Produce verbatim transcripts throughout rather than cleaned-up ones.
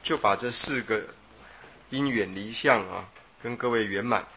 就把这四个因远离相啊，跟各位圆满。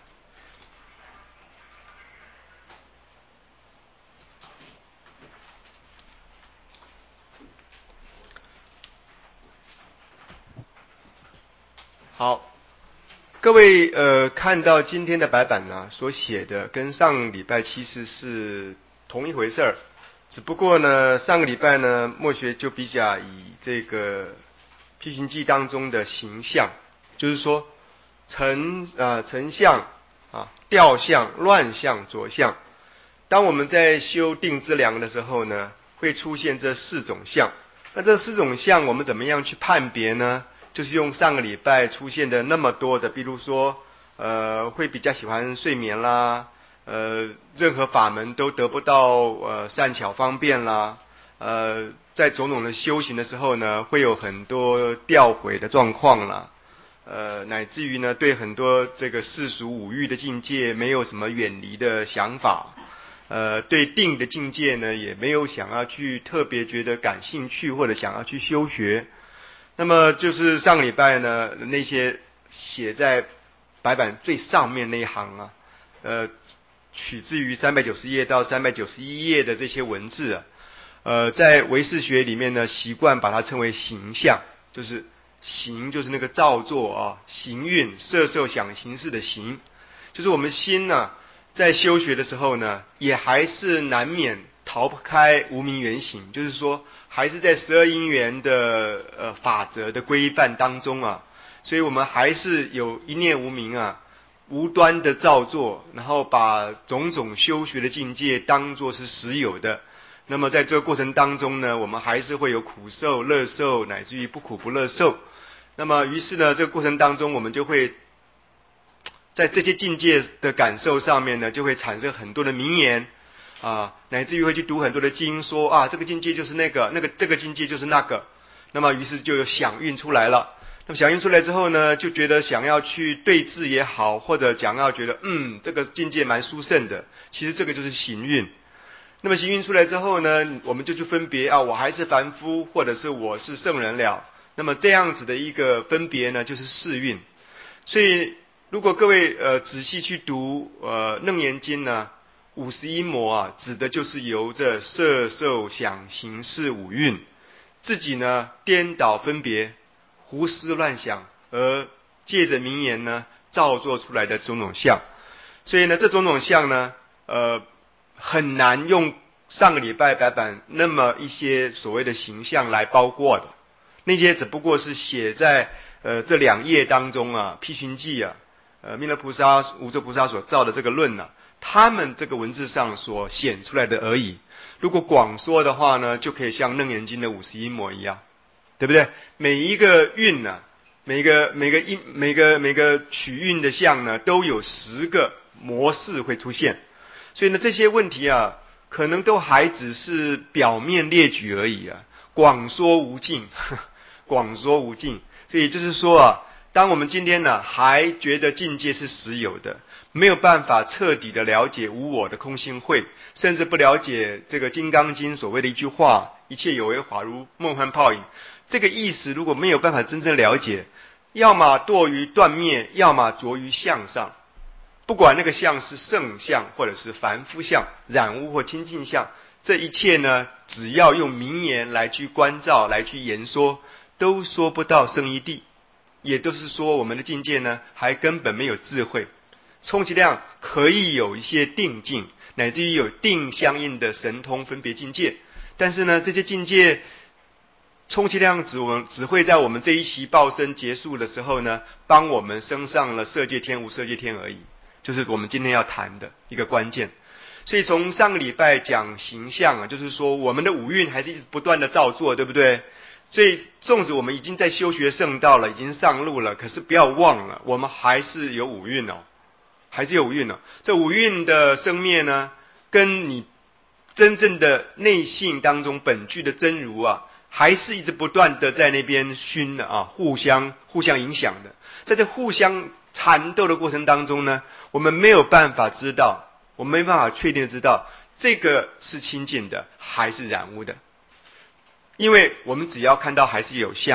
好，各位呃，看到今天的白板呢所写的，跟上礼拜其实是同一回事儿，只不过呢，上个礼拜呢，墨学就比较以这个辟寻记当中的形象，就是说成啊成相啊调相乱相着相。当我们在修定之良的时候呢，会出现这四种相。那这四种相我们怎么样去判别呢？就是用上个礼拜出现的那么多的，比如说呃会比较喜欢睡眠啦，呃任何法门都得不到呃善巧方便啦，呃在种种的修行的时候呢，会有很多掉毁的状况啦，呃乃至于呢对很多这个世俗五欲的境界没有什么远离的想法，呃对定的境界呢也没有想要去特别觉得感兴趣或者想要去修学。那么就是上个礼拜呢，那些写在白板最上面那一行啊，呃，取自于三百九十页到三百九十一页的这些文字啊，呃，在唯识学里面呢，习惯把它称为形象，就是形就是那个造作啊，行运、色受想行识的行，就是我们心呢，在修学的时候呢，也还是难免逃不开无明缘行，就是说还是在十二因缘的呃法则的规范当中啊，所以我们还是有一念无明啊，无端的造作，然后把种种修学的境界当作是实有的。那么在这个过程当中呢，我们还是会有苦受、乐受，乃至于不苦不乐受。那么于是呢，这个过程当中，我们就会在这些境界的感受上面呢，就会产生很多的名言啊，乃至于会去读很多的经，说啊，这个境界就是那个，那个这个境界就是那个。那么于是就有响应出来了。那么响应出来之后呢，就觉得想要去对治也好，或者想要觉得嗯，这个境界蛮殊胜的，其实这个就是行运。那么行运出来之后呢，我们就去分别啊，我还是凡夫，或者是我是圣人了。那么这样子的一个分别呢，就是世运。所以如果各位呃仔细去读呃楞严经呢，五十一魔啊，指的就是由着色受想行识五蕴，自己呢颠倒分别、胡思乱想，而借着名言呢造作出来的种种相。所以呢，这种种相呢，呃。很难用上个礼拜白板那么一些所谓的形象来包括的，那些只不过是写在呃这两页当中啊，辟寻记啊，呃弥勒菩萨、无著菩萨所造的这个论啊，他们这个文字上所显出来的而已。如果广说的话呢，就可以像楞严经的五十一模一样，对不对？每一个韵呢、啊，每个每个音、每个每个曲韵的相呢，都有十个模式会出现。所以呢，这些问题啊，可能都还只是表面列举而已啊，广说无尽，广说无尽。所以就是说啊，当我们今天呢还觉得境界是实有的，没有办法彻底的了解无我的空性慧，甚至不了解这个《金刚经》所谓的一句话“一切有为法如梦幻泡影”，这个意思如果没有办法真正了解，要么堕于断灭，要么着于相上。不管那个相是圣相或者是凡夫相、染污或清净相，这一切呢，只要用名言来去关照、来去言说，都说不到圣义地。也都是说，我们的境界呢，还根本没有智慧，充其量可以有一些定境，乃至于有定相应的神通分别境界。但是呢，这些境界充其量只我们只会在我们这一期报身结束的时候呢，帮我们升上了色界天、无色界天而已。就是我们今天要谈的一个关键。所以从上个礼拜讲形象啊，就是说我们的五蕴还是一直不断的造作，对不对？所以纵使我们已经在修学圣道了，已经上路了，可是不要忘了，我们还是有五蕴哦，还是有五蕴哦。这五蕴的生灭呢，跟你真正的内性当中本具的真如啊，还是一直不断的在那边熏的啊，互相互相影响的。在这互相缠斗的过程当中呢，我们没有办法知道，我们没办法确定的知道这个是清净的还是染污的，因为我们只要看到还是有相，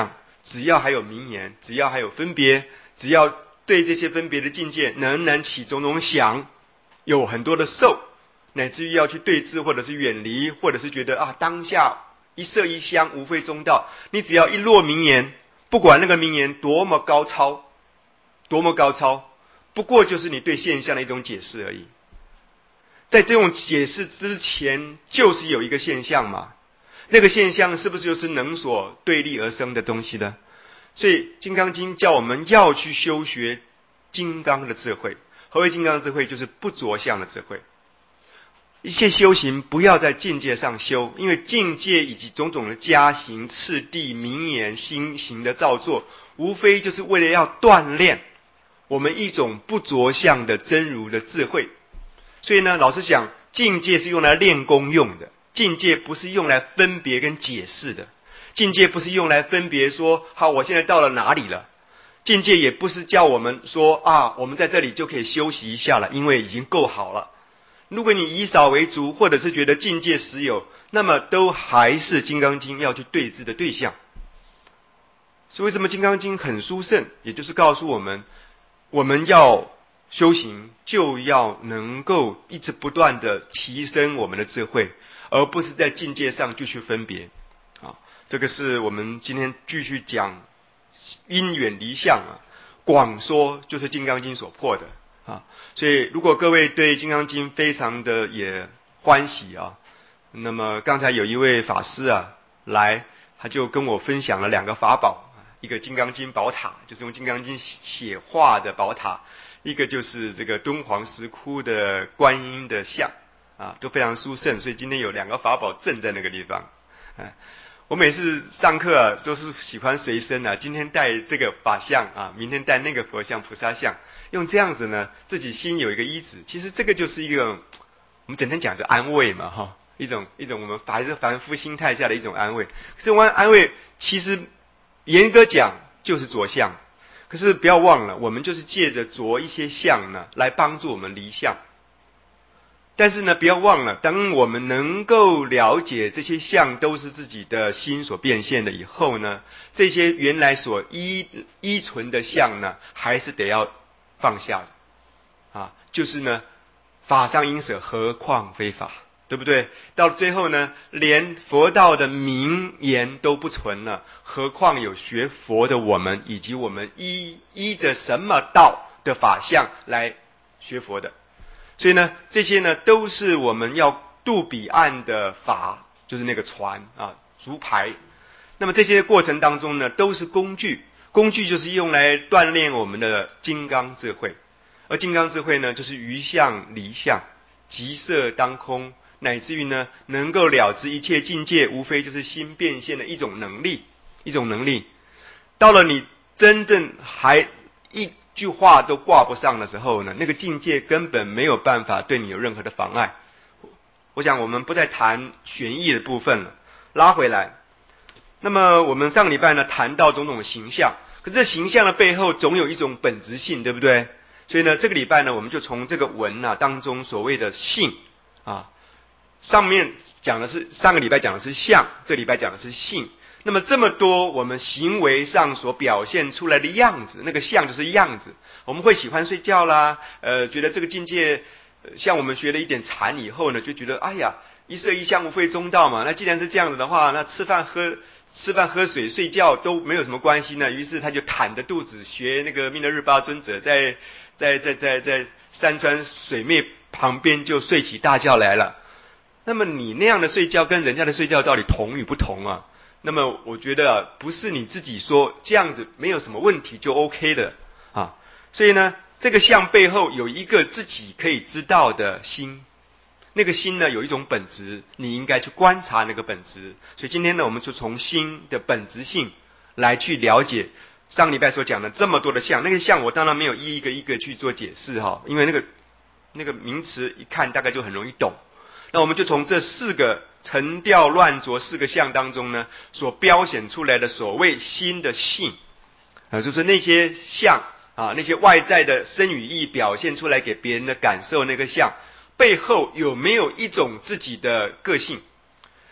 只要还有名言，只要还有分别，只要对这些分别的境界仍然起种种想，有很多的受，乃至于要去对峙，或者是远离，或者是觉得啊，当下一色一香，无非中道。你只要一落名言，不管那个名言多么高超，多么高超，不过就是你对现象的一种解释而已。在这种解释之前，就是有一个现象嘛。那个现象是不是就是能所对立而生的东西呢？所以《金刚经》叫我们要去修学金刚的智慧。何谓金刚的智慧？就是不着相的智慧。一切修行不要在境界上修，因为境界以及种种的加行、次第、名言、心行的造作，无非就是为了要锻炼我们一种不着相的真如的智慧。所以呢，老实讲，境界是用来练功用的，境界不是用来分别跟解释的，境界不是用来分别说好我现在到了哪里了，境界也不是叫我们说啊我们在这里就可以休息一下了，因为已经够好了。如果你以少为足，或者是觉得境界实有，那么都还是金刚经要去对治的对象。所以为什么金刚经很殊胜，也就是告诉我们，我们要修行就要能够一直不断的提升我们的智慧，而不是在境界上就去分别啊。这个是我们今天继续讲因远离相啊，广说就是金刚经所破的啊。所以如果各位对金刚经非常的也欢喜啊，那么刚才有一位法师啊来，他就跟我分享了两个法宝，一个金刚经宝塔，就是用金刚经写画的宝塔，一个就是这个敦煌石窟的观音的像啊，都非常殊胜。所以今天有两个法宝镇在那个地方。啊，我每次上课啊都是喜欢随身啊，今天带这个法像啊，明天带那个佛像菩萨像，用这样子呢，自己心有一个依止。其实这个就是一个我们整天讲就安慰嘛哈，一种一种我们还是凡夫心态下的一种安慰。可是我安慰其实严格讲就是着相，可是不要忘了，我们就是借着着一些相呢，来帮助我们离相。但是呢，不要忘了，当我们能够了解这些相都是自己的心所变现的以后呢，这些原来所依依存的相呢，还是得要放下的啊。就是呢，法上应舍，何况非法，对不对？到最后呢，连佛道的名言都不存了，何况有学佛的我们，以及我们依依着什么道的法相来学佛的。所以呢，这些呢都是我们要渡彼岸的法，就是那个船啊，竹排。那么这些过程当中呢，都是工具，工具就是用来锻炼我们的金刚智慧。而金刚智慧呢，就是于相离相，即色当空，乃至于呢，能够了知一切境界，无非就是心变现的一种能力，一种能力。到了你真正还一句话都挂不上的时候呢，那个境界根本没有办法对你有任何的妨碍。我想我们不再谈玄义的部分了，拉回来。那么我们上个礼拜呢谈到种种形象，可是这形象的背后总有一种本质性，对不对？所以呢，这个礼拜呢，我们就从这个文啊当中所谓的性啊，上面讲的是上个礼拜讲的是相，这个礼拜讲的是性。那么这么多我们行为上所表现出来的样子，那个相就是样子。我们会喜欢睡觉啦，呃，觉得这个境界，呃、像我们学了一点禅以后呢，就觉得哎呀，一色一香无非中道嘛。那既然是这样子的话，那吃饭喝吃饭喝水睡觉都没有什么关系呢。于是他就袒着肚子学那个弥勒日巴尊者在在在在在山川水面旁边就睡起大觉来了。那么你那样的睡觉跟人家的睡觉到底同与不同啊？那么我觉得啊，不是你自己说这样子没有什么问题就 OK 的啊。所以呢，这个相背后有一个自己可以知道的心，那个心呢有一种本质，你应该去观察那个本质。所以今天呢，我们就从心的本质性来去了解上个礼拜所讲的这么多的相。那个相我当然没有一个一个去做解释哈，因为那个那个名词一看大概就很容易懂。那我们就从这四个沉掉乱着四个相当中呢，所标显出来的所谓心的性啊，就是那些相啊，那些外在的身语意表现出来给别人的感受，那个相背后有没有一种自己的个性？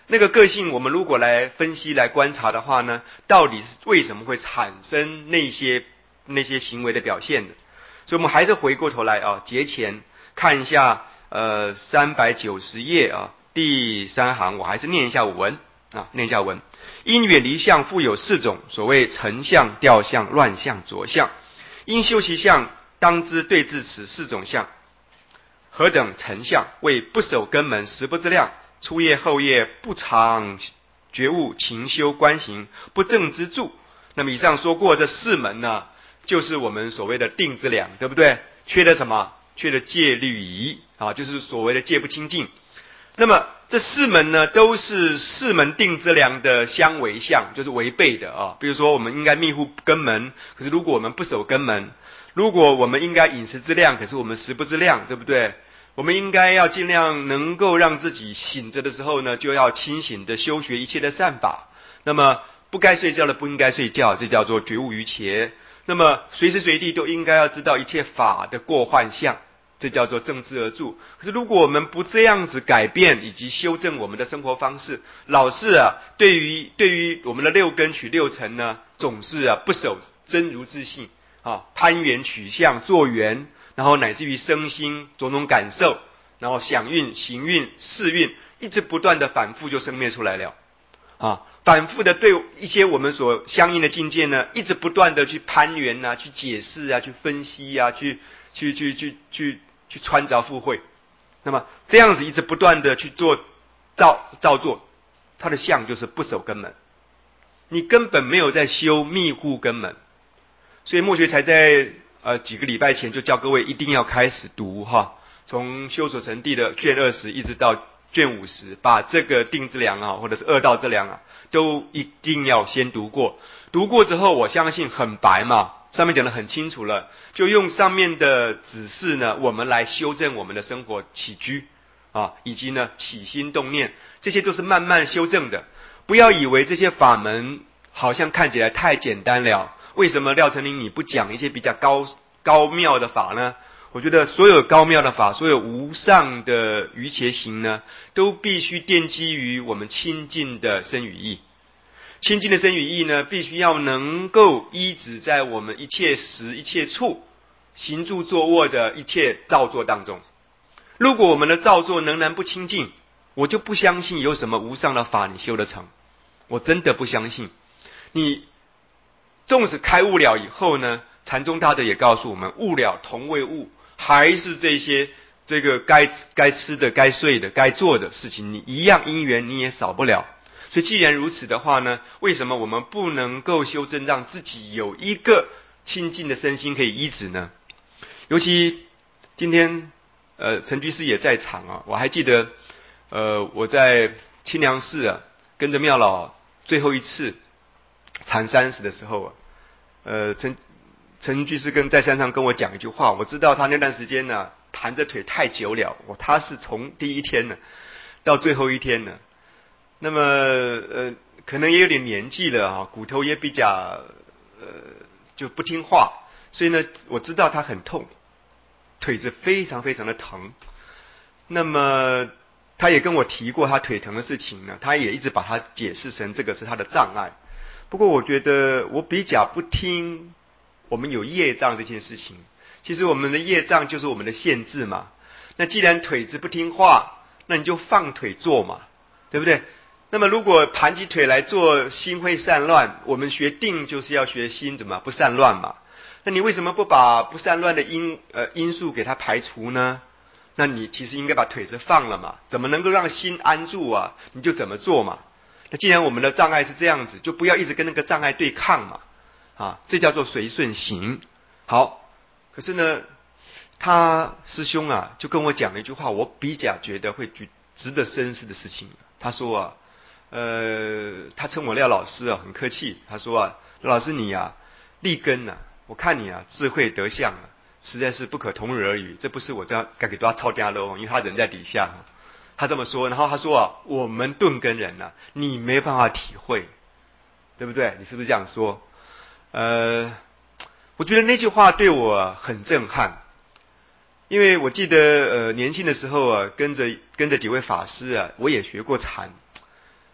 那个个性，我们如果来分析、来观察的话呢，到底是为什么会产生那些那些行为的表现的？所以，我们还是回过头来啊，节前看一下呃三百九十页啊第三行，我还是念一下文啊，念一下文。因远离相，复有四种，所谓成相、掉相、乱相、着相。因修其相，当知对治此四种相。何等成相？为不守根门，时不自量。初夜后夜不常觉悟，勤修观行，不正之助。那么以上说过这四门呢，就是我们所谓的定之量，对不对？缺的什么？缺的戒律仪啊，就是所谓的戒不清净。那么这四门呢，都是四门定之量的相违相，就是违背的啊。比如说，我们应该密护根门，可是如果我们不守根门，如果我们应该饮食之量，可是我们食不之量，对不对？我们应该要尽量能够让自己醒着的时候呢，就要清醒的修学一切的善法。那么不该睡觉的不应该睡觉，这叫做觉悟于前。那么随时随地都应该要知道一切法的过患相，这叫做正知而住。可是如果我们不这样子改变以及修正我们的生活方式，老是啊，对于对于我们的六根取六尘呢，总是啊不守真如自性啊，攀缘取相做缘。然后乃至于身心种种感受，然后想运、行运、事运，一直不断的反复就生灭出来了啊！反复的对一些我们所相应的境界呢，一直不断的去攀缘啊，去解释啊，去分析啊，去去去去去去穿凿附会。那么这样子一直不断的去做造造作，它的相就是不守根门，你根本没有在修密护根门，所以墨学才在。呃，几个礼拜前就叫各位一定要开始读哈，从修所成地的卷二十一直到卷五十，把这个定之量啊，或者是二道之量啊，都一定要先读过。读过之后，我相信很白嘛，上面讲得很清楚了，就用上面的指示呢，我们来修正我们的生活起居啊，以及呢起心动念，这些都是慢慢修正的。不要以为这些法门好像看起来太简单了。为什么廖成林你不讲一些比较高高妙的法呢？我觉得所有高妙的法，所有无上的瑜伽行呢，都必须奠基于我们清净的身语意。清净的身语意呢，必须要能够依止在我们一切时一切处行住坐卧的一切造作当中。如果我们的造作仍然不清净，我就不相信有什么无上的法你修得成，我真的不相信。你纵使开悟了以后呢，禅宗大德也告诉我们，悟了同为悟，还是这些这个该该吃的、该睡的、该做的事情，你一样因缘你也少不了。所以既然如此的话呢，为什么我们不能够修正，让自己有一个清净的身心可以依止呢？尤其今天呃陈居士也在场啊，我还记得呃我在清凉寺啊跟着妙老最后一次禅三十的时候啊。呃，陈陈居士跟在山上跟我讲一句话，我知道他那段时间呢盘着腿太久了，我他是从第一天呢到最后一天呢，那么呃可能也有点年纪了啊，骨头也比较呃就不听话，所以呢我知道他很痛，腿子非常非常的疼。那么他也跟我提过他腿疼的事情呢，他也一直把它解释成这个是他的障碍。不过我觉得我比较不听我们有业障这件事情，其实我们的业障就是我们的限制嘛。那既然腿子不听话，那你就放腿做嘛，对不对？那么如果盘起腿来做，心会散乱，我们学定就是要学心怎么不散乱嘛。那你为什么不把不散乱的因呃因素给它排除呢？那你其实应该把腿子放了嘛，怎么能够让心安住啊？你就怎么做嘛。那既然我们的障碍是这样子，就不要一直跟那个障碍对抗嘛，啊，这叫做随顺行。好，可是呢，他师兄啊就跟我讲了一句话，我比较觉得会值得深思的事情。他说啊，呃，他称我廖老师啊，很客气。他说啊，老师你啊，立根啊，我看你啊，智慧德相啊，实在是不可同日而语。这不是我这样该给多抄家喽，因为他人在底下。他这么说，然后他说啊，我们顿根人啊，你没办法体会，对不对？你是不是这样说？呃，我觉得那句话对我很震撼，因为我记得呃年轻的时候啊，跟着跟着几位法师啊，我也学过禅。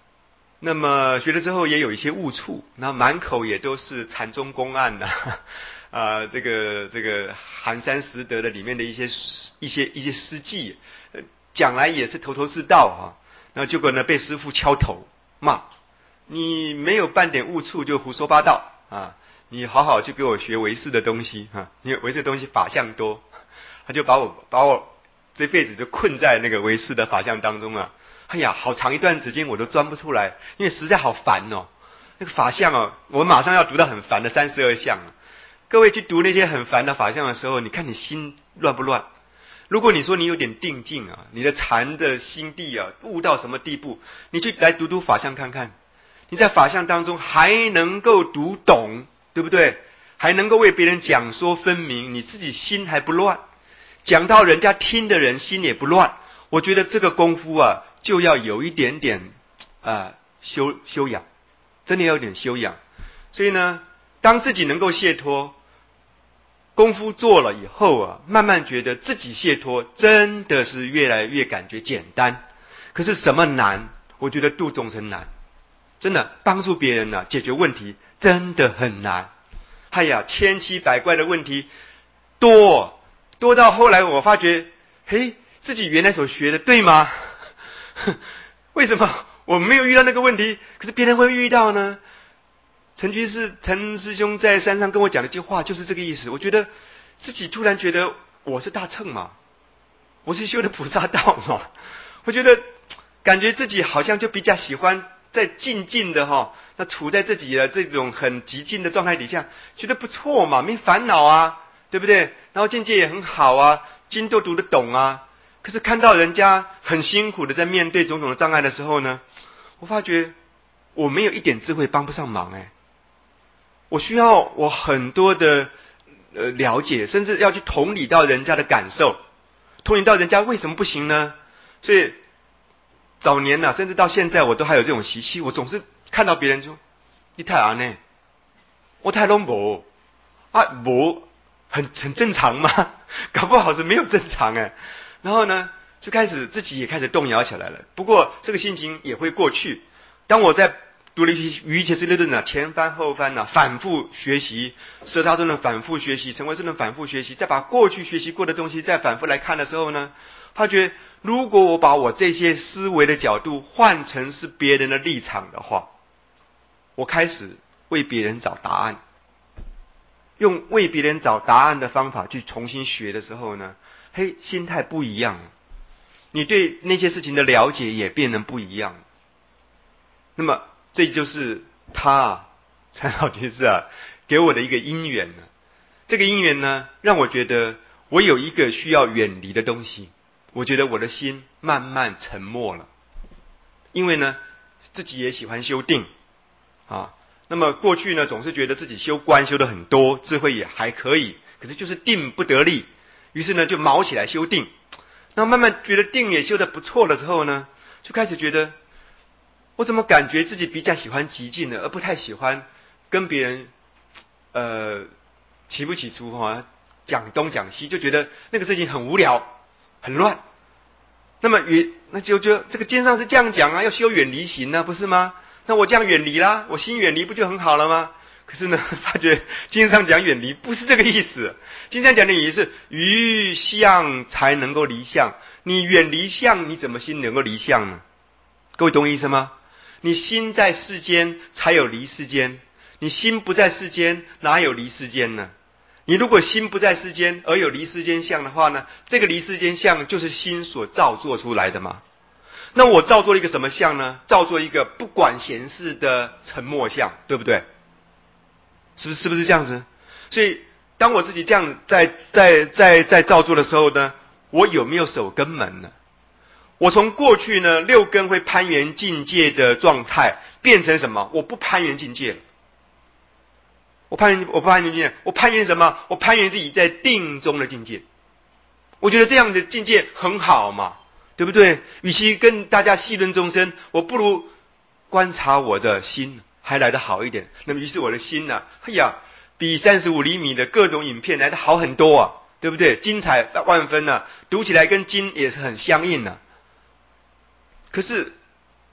那么学了之后也有一些误触，那满口也都是禅宗公案呐、啊，啊，这个这个寒山拾得的里面的一些一些一些诗记，呃，讲来也是头头是道啊。那结果呢，被师父敲头骂，你没有半点误触就胡说八道啊！你好好去给我学唯识的东西啊！你唯识的东西法相多，他就把我把我这辈子就困在那个唯识的法相当中啊！哎呀，好长一段时间我都钻不出来，因为实在好烦哦。那个法相哦，我马上要读到很烦的三十二相啊。各位去读那些很烦的法相的时候，你看你心乱不乱？如果你说你有点定境啊，你的禅的心地啊，悟到什么地步，你去来读读法相看看，你在法相当中还能够读懂，对不对？还能够为别人讲说分明，你自己心还不乱，讲到人家听的人心也不乱。我觉得这个功夫啊，就要有一点点啊、呃、修修养，真的要有点修养。所以呢，当自己能够解脱，功夫做了以后啊，慢慢觉得自己解脱真的是越来越感觉简单。可是什么难？我觉得度众生难，真的帮助别人呢、啊，解决问题真的很难。哎呀，千奇百怪的问题多多到后来我发觉，嘿，自己原来所学的对吗？为什么我没有遇到那个问题，可是别人会遇到呢？陈居士陈师兄在山上跟我讲的一句话就是这个意思。我觉得自己突然觉得我是大乘嘛，我是修的菩萨道嘛，我觉得感觉自己好像就比较喜欢在静静的哈，那处在自己的这种很极静的状态底下，觉得不错嘛，没烦恼啊，对不对？然后境界也很好啊，经都读得懂啊。可是看到人家很辛苦的在面对种种的障碍的时候呢，我发觉我没有一点智慧帮不上忙哎。我需要我很多的呃了解，甚至要去同理到人家的感受，同理到人家为什么不行呢？所以早年啊，甚至到现在，我都还有这种习气。我总是看到别人说：“你太安呢，我太拢无啊，无很很正常嘛，搞不好是没有正常哎。”然后呢，就开始自己也开始动摇起来了。不过这个心情也会过去。当我在读了一瑜伽师理论呢，前翻后翻呢、啊，反复学习舍他论的反复学习，成为论的反复学习，再把过去学习过的东西再反复来看的时候呢，发觉如果我把我这些思维的角度换成是别人的立场的话，我开始为别人找答案，用为别人找答案的方法去重新学的时候呢，嘿，心态不一样了，你对那些事情的了解也变得不一样了。那么这就是他啊，陈老居士啊，给我的一个因缘呢。这个因缘呢，让我觉得我有一个需要远离的东西。我觉得我的心慢慢沉默了，因为呢，自己也喜欢修定啊。那么过去呢，总是觉得自己修观修的很多，智慧也还可以，可是就是定不得力，于是呢就卯起来修定。那慢慢觉得定也修得不错的时候呢，就开始觉得，我怎么感觉自己比较喜欢寂静的，而不太喜欢跟别人呃起不起初哈、啊、讲东讲西，就觉得那个事情很无聊很乱。那么远那就就这个经上是这样讲啊，要修远离行啊，不是吗？那我这样远离啦，我心远离不就很好了吗？可是呢，发觉经上讲远离不是这个意思，经上讲的意思是于相才能够离相，你远离相，你怎么心能够离相呢？各位懂我意思吗？你心在世间才有离世间，你心不在世间哪有离世间呢？你如果心不在世间而有离世间相的话呢，这个离世间相就是心所造作出来的嘛。那我造作了一个什么相呢？造作一个不管闲事的沉默相，对不对？是不是是不是这样子？所以当我自己这样在在在在造作的时候呢，我有没有守根门呢？我从过去呢六根会攀缘境界的状态，变成什么？我不攀缘境界了。我攀缘，我不攀缘境界，我攀缘什么？我攀缘自己在定中的境界。我觉得这样的境界很好嘛，对不对？与其跟大家戏论众生，我不如观察我的心，还来得好一点。那么于是我的心呢、啊，哎呀，比三十五厘米的各种影片来得好很多啊，对不对？精彩万分啊，读起来跟经也是很相应啊。可是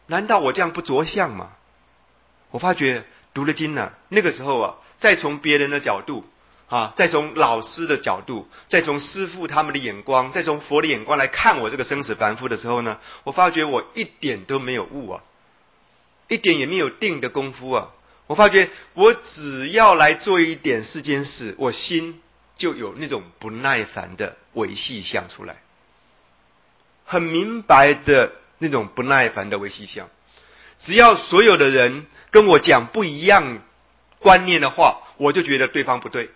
难道我这样不着相吗？我发觉读了经呢、啊，那个时候啊，再从别人的角度啊，再从老师的角度，再从师父他们的眼光，再从佛的眼光来看我这个生死凡夫的时候呢，我发觉我一点都没有悟啊，一点也没有定的功夫啊。我发觉我只要来做一点世间事，我心就有那种不耐烦的维系相出来，很明白的那种不耐烦的维系相。只要所有的人跟我讲不一样观念的话，我就觉得对方不对。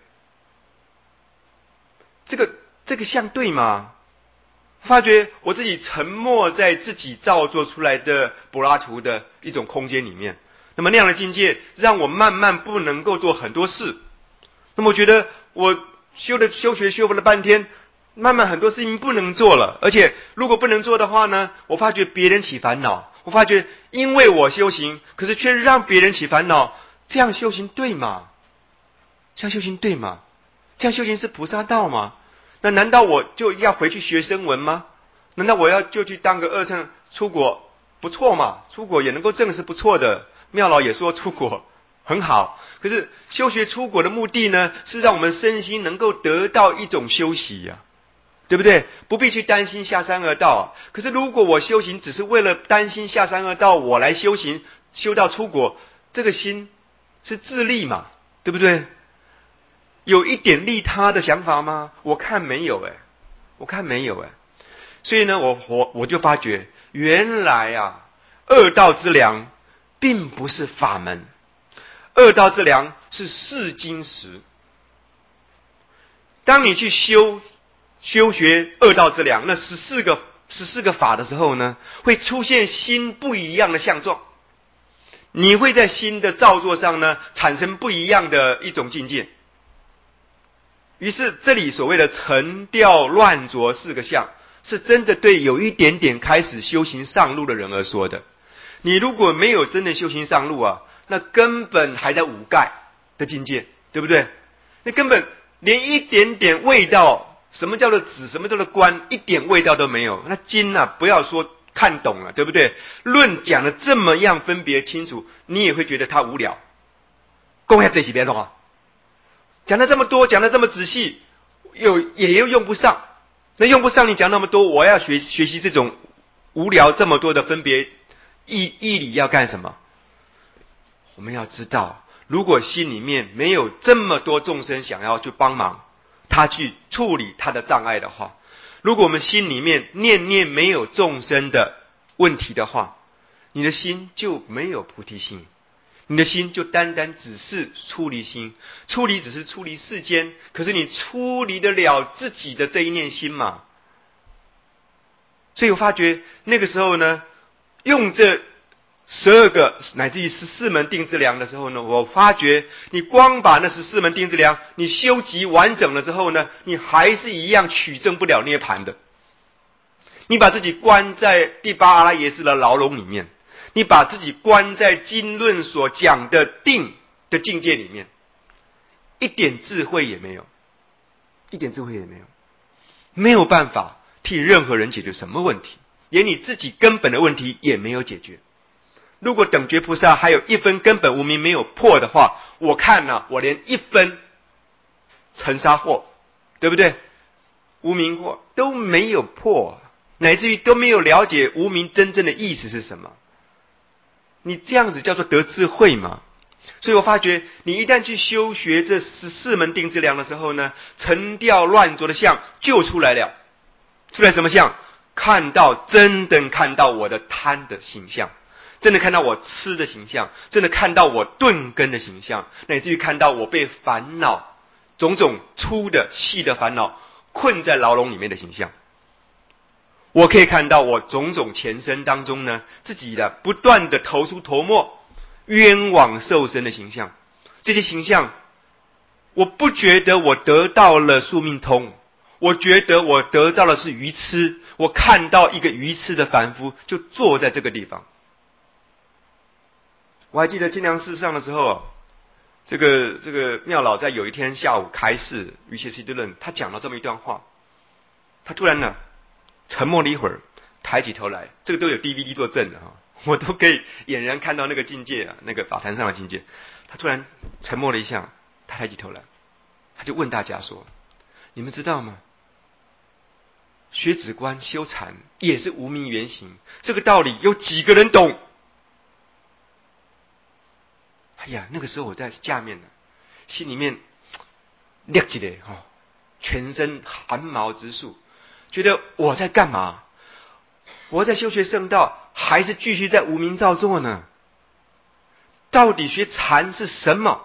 这个这个相对吗？发觉我自己沉没在自己造作出来的柏拉图的一种空间里面。那么那样的境界让我慢慢不能够做很多事。那么我觉得我修的修学修了半天，慢慢很多事情不能做了。而且如果不能做的话呢，我发觉别人起烦恼。我发觉因为我修行，可是却让别人起烦恼，这样修行对吗？这样修行对吗？这样修行是菩萨道吗？那难道我就要回去学声闻吗？难道我要就去当个二乘出国不错嘛？出国也能够证是不错的。妙老也说出国很好，可是修学出国的目的呢，是让我们身心能够得到一种休息呀、啊，对不对？不必去担心下三恶道啊。可是如果我修行只是为了担心下三恶道，我来修行修到出国，这个心是自利嘛，对不对？有一点利他的想法吗？我看没有哎，我看没有哎。所以呢，我我我就发觉，原来啊，恶道之良并不是法门，恶道之良是试金石。当你去修修学恶道之良，那十四个十四个法的时候呢，会出现心不一样的相状。你会在心的造作上呢，产生不一样的一种境界。于是这里所谓的沉掉乱着四个相，是真的对有一点点开始修行上路的人而说的。你如果没有真的修行上路啊，那根本还在五盖的境界，对不对？那根本连一点点味道，什么叫做止，什么叫做观，一点味道都没有。那经啊，不要说看懂了，对不对？论讲的这么样分别清楚，你也会觉得它无聊。讲下这几遍的话，讲的这么多，讲的这么仔细，又也又用不上。那用不上你讲那么多，我要学学习这种无聊这么多的分别义义理要干什么？我们要知道，如果心里面没有这么多众生想要去帮忙他去处理他的障碍的话，如果我们心里面念念没有众生的问题的话，你的心就没有菩提心，你的心就单单只是出离心。出离只是出离世间，可是你出离得了自己的这一念心吗？所以我发觉那个时候呢，用这十二个乃至于十四门定之量的时候呢，我发觉你光把那十四门定之量你修集完整了之后呢，你还是一样取证不了涅槃的。你把自己关在第八阿拉耶识的牢笼里面，你把自己关在经论所讲的定的境界里面，一点智慧也没有，一点智慧也没有，没有办法替任何人解决什么问题，连你自己根本的问题也没有解决。如果等觉菩萨还有一分根本无明没有破的话，我看呢、啊，我连一分尘沙惑，对不对？无明惑都没有破，乃至于都没有了解无明真正的意思是什么。你这样子叫做得智慧吗？所以我发觉，你一旦去修学这十四门定之量的时候呢，沉掉乱着的相就出来了。出来什么相？看到真的看到我的贪的形象，真的看到我痴的形象，真的看到我钝根的形象，乃至于看到我被烦恼种种粗的细的烦恼困在牢笼里面的形象。我可以看到我种种前生当中呢，自己的不断的投出头没冤枉受身的形象。这些形象，我不觉得我得到了宿命通，我觉得我得到的是愚痴。我看到一个愚痴的凡夫就坐在这个地方。我还记得清凉寺上的时候，这个这个妙老在有一天下午开示瑜伽师地论，他讲了这么一段话，他突然呢沉默了一会儿，抬起头来，这个都有 D V D 做证的哈。 我都可以俨然看到那个境界啊，那个法坛上的境界。他突然沉默了一下，他抬起头来，他就问大家说：“你们知道吗？学止观修禅也是无明原形，这个道理有几个人懂？”哎呀，那个时候我在下面呢，心里面亮起来哈，全身汗毛直竖，觉得我在干嘛？我在修学圣道，还是继续在无明造作呢？到底学禅是什么？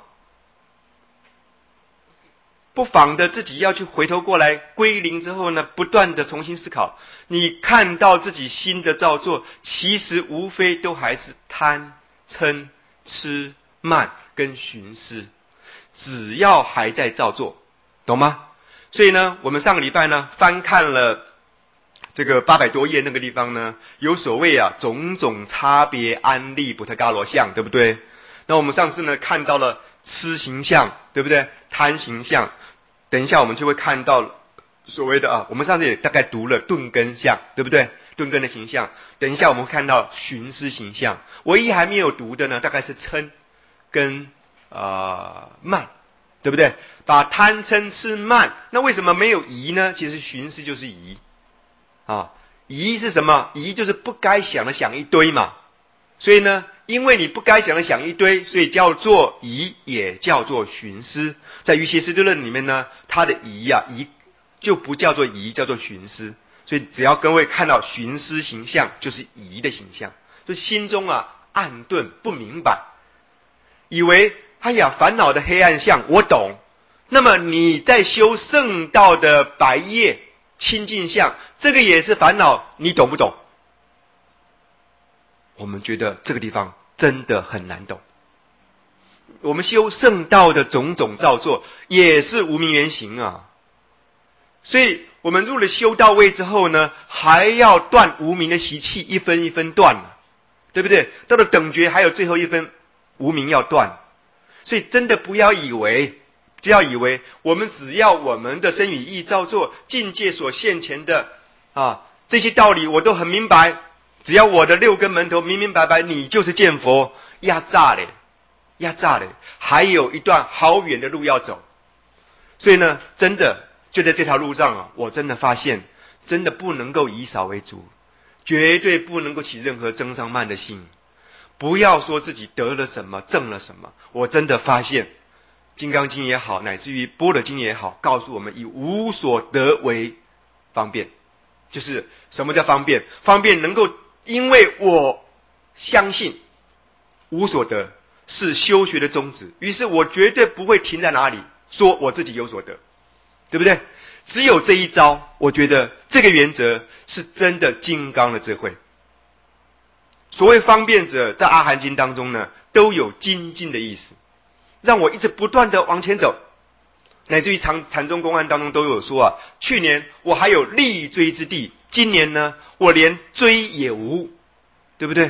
不妨的自己要去回头过来归零之后呢，不断的重新思考。你看到自己心的造作，其实无非都还是贪、嗔、痴、慢跟寻思，只要还在造作，懂吗？所以呢，我们上个礼拜呢翻看了这个八百多页那个地方呢，有所谓啊种种差别安立补特伽罗相，对不对？那我们上次呢看到了痴形象，对不对？贪形象，等一下我们就会看到所谓的啊，我们上次也大概读了顿根相，对不对？顿根的形象，等一下我们会看到寻思形象。唯一还没有读的呢，大概是嗔跟呃慢，对不对？把贪嗔痴慢，那为什么没有疑呢？其实寻思就是疑啊，疑是什么？疑就是不该想的想一堆嘛。所以呢，因为你不该想的想一堆，所以叫做疑，也叫做寻思。在瑜伽师地论里面呢，它的疑啊，疑就不叫做疑，叫做寻思。所以只要各位看到寻思形象，就是疑的形象，就心中啊暗顿不明白，以为哎呀烦恼的黑暗相我懂，那么你在修圣道的白夜清净相，这个也是烦恼，你懂不懂？我们觉得这个地方真的很难懂。我们修圣道的种种造作也是无明原形啊，所以我们入了修道位之后呢，还要断无明的习气，一分一分断，对不对？到了等觉还有最后一分无明要断，所以真的不要以为，不要以为我们只要我们的身语意造作境界所现前的啊这些道理我都很明白，只要我的六根门头明明白白，你就是见佛，压榨嘞，压榨嘞，还有一段好远的路要走。所以呢，真的就在这条路上啊，我真的发现，真的不能够以少为主，绝对不能够起任何增上慢的心。不要说自己得了什么，证了什么。我真的发现，《金刚经》也好，乃至于《般若经》也好，告诉我们以无所得为方便。就是什么叫方便？方便能够因为我相信无所得是修学的宗旨，于是我绝对不会停在哪里说我自己有所得，对不对？只有这一招，我觉得这个原则是真的金刚的智慧。所谓方便者，在阿含经当中呢，都有精进的意思，让我一直不断的往前走。乃至于禅禅宗公案当中都有说啊，去年我还有立锥之地，今年呢，我连锥也无，对不对？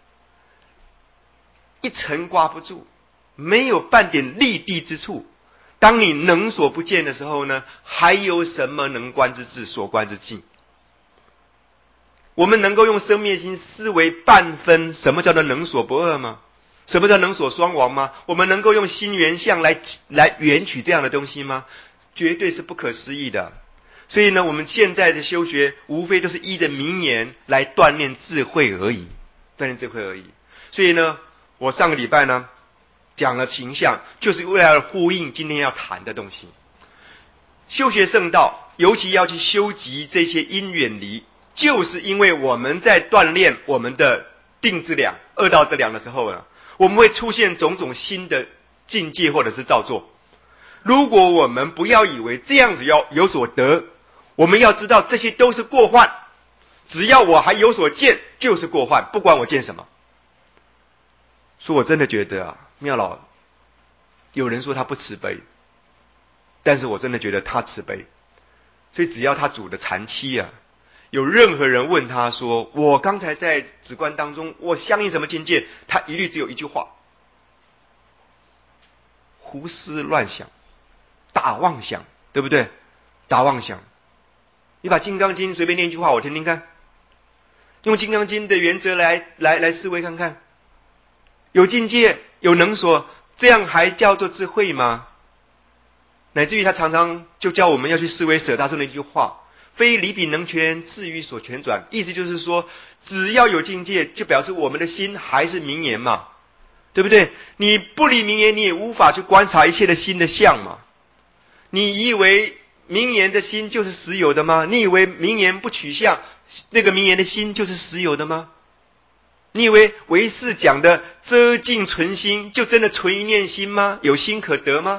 一尘挂不住，没有半点立地之处。当你能所不见的时候呢，还有什么能观之智，所观之境？我们能够用生灭心思维半分什么叫做能所不二吗？什么叫能所双亡吗？我们能够用心缘相来来缘取这样的东西吗？绝对是不可思议的。所以呢，我们现在的修学无非都是依着名言来锻炼智慧而已，锻炼智慧而已。所以呢，我上个礼拜呢讲了形象，就是为了呼应今天要谈的东西。修学圣道，尤其要去修集这些因远离，就是因为我们在锻炼我们的定之量、二道之量的时候呢，我们会出现种种新的境界或者是造作。如果我们不要以为这样子要有所得，我们要知道这些都是过患，只要我还有所见就是过患，不管我见什么。所以我真的觉得啊，妙老有人说他不慈悲，但是我真的觉得他慈悲。所以只要他主的禅期啊，有任何人问他说，我刚才在止观当中我相信什么境界，他一律只有一句话：胡思乱想，大妄想，对不对？大妄想。你把《金刚经》随便念一句话我听听看， 用《金刚经》的原则来来来思维看看，有境界，有能所，这样还叫做智慧吗？乃至于他常常就教我们要去思维舍大圣的一句话：非理彼能全，至于所全转。意思就是说，只要有境界，就表示我们的心还是名言嘛，对不对？你不离名言，你也无法去观察一切的心的相嘛。你以为名言的心就是实有的吗？你以为名言不取相，那个名言的心就是实有的吗？你以为唯识讲的遮尽存心，就真的存一念心吗？有心可得吗？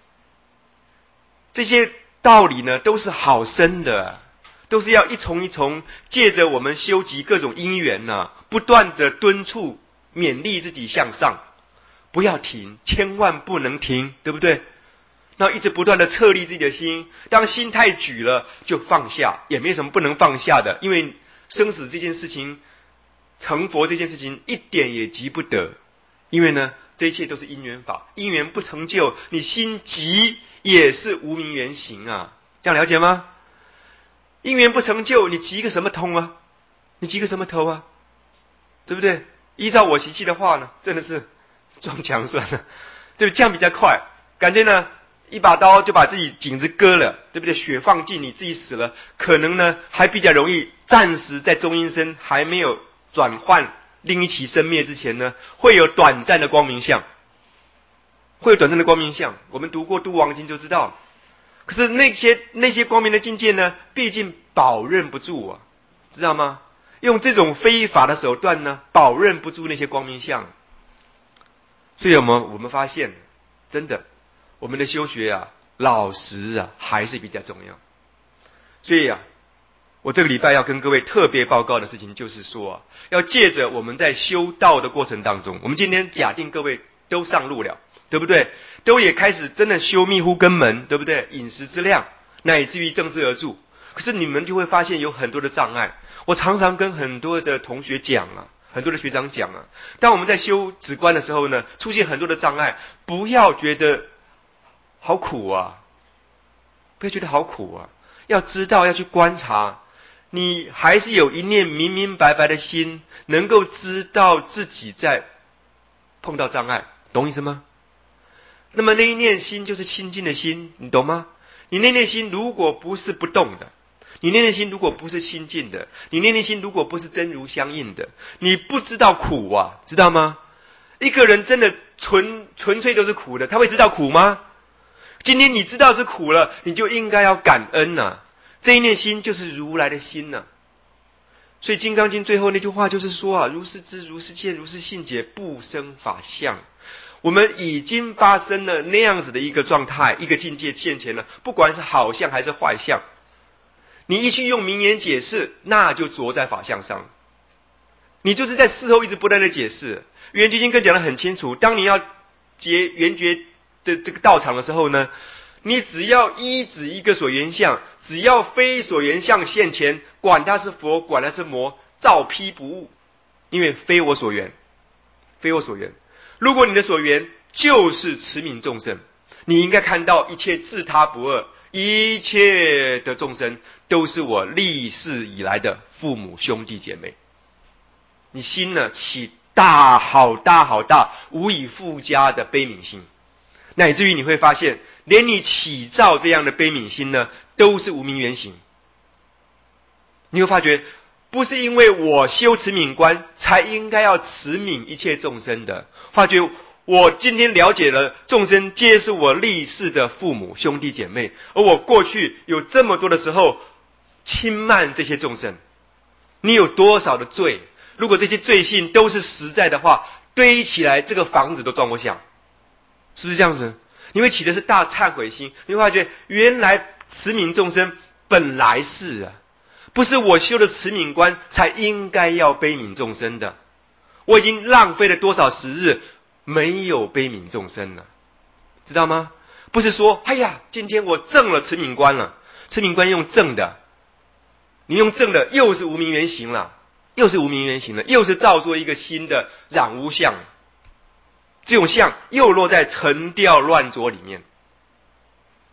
这些道理呢，都是好深的，都是要一重一重，借着我们修集各种因缘呢、啊，不断的敦促、勉励自己向上，不要停，千万不能停，对不对？然后一直不断的策立自己的心，当心太举了，就放下，也没什么不能放下的，因为生死这件事情，成佛这件事情一点也急不得，因为呢，这一切都是因缘法，因缘不成就，你心急也是无明缘行啊，这样了解吗？因缘不成就，你急个什么通啊？你急个什么头啊？对不对？依照我习气的话呢，真的是撞墙算了，对不对？这样比较快，感觉呢，一把刀就把自己颈子割了，对不对？血放尽，你自己死了，可能呢还比较容易，暂时在中阴身还没有转换另一期生灭之前呢，会有短暂的光明相，会有短暂的光明相。我们读过《度王经》就知道了。可是那些那些光明的境界呢，毕竟保任不住啊，知道吗？用这种非法的手段呢，保任不住那些光明相。所以我们我们发现，真的，我们的修学啊，老实啊，还是比较重要。所以啊，我这个礼拜要跟各位特别报告的事情，就是说、啊，要借着我们在修道的过程当中，我们今天假定各位都上路了，对不对？都也开始真的修密乎根门，对不对？饮食之量，乃至于正知而住。可是你们就会发现有很多的障碍。我常常跟很多的同学讲啊，很多的学长讲啊，当我们在修止观的时候呢，出现很多的障碍，不要觉得好苦啊，不要觉得好苦啊，要知道要去观察，你还是有一念明明白白的心，能够知道自己在碰到障碍，懂意思吗？那么那一念心就是清净的心，你懂吗？你那念心如果不是不动的，你那念心如果不是清净的，你那念心如果不是真如相应的，你不知道苦啊，知道吗？一个人真的纯纯粹都是苦的，他会知道苦吗？今天你知道是苦了，你就应该要感恩呐、啊。这一念心就是如来的心呐、啊。所以《金刚经》最后那句话就是说啊，如是知，如是见，如是信解，不生法相。我们已经发生了那样子的一个状态，一个境界现前了，不管是好相还是坏相，你一去用名言解释，那就着在法相上。你就是在事后一直不断的解释。圆觉经更讲得很清楚，当你要结圆觉的这个道场的时候呢，你只要依止一个所缘相，只要非所缘相现前，管他是佛，管他是魔，照批不误，因为非我所缘，非我所缘。如果你的所缘就是慈悯众生，你应该看到一切自他不二，一切的众生都是我历世以来的父母兄弟姐妹。你心呢起大好大好大无以复加的悲悯心，乃至于你会发现，连你起造这样的悲悯心呢，都是无明缘行。你会发觉，不是因为我修慈悯观才应该要慈悯一切众生的，发觉我今天了解了众生皆是我历世的父母兄弟姐妹，而我过去有这么多的时候轻慢这些众生，你有多少的罪？如果这些罪性都是实在的话，堆起来这个房子都装不下，是不是这样子？你会起的是大忏悔心，你会发觉原来慈悯众生本来是啊，不是我修的慈悯观才应该要悲悯众生的。我已经浪费了多少时日没有悲悯众生了，知道吗？不是说哎呀今天我证了慈悯观了，慈悯观用证的，你用证的又是无明缘行了，又是无明缘行了，又是造作一个新的染污相，这种相又落在沉掉乱浊里面。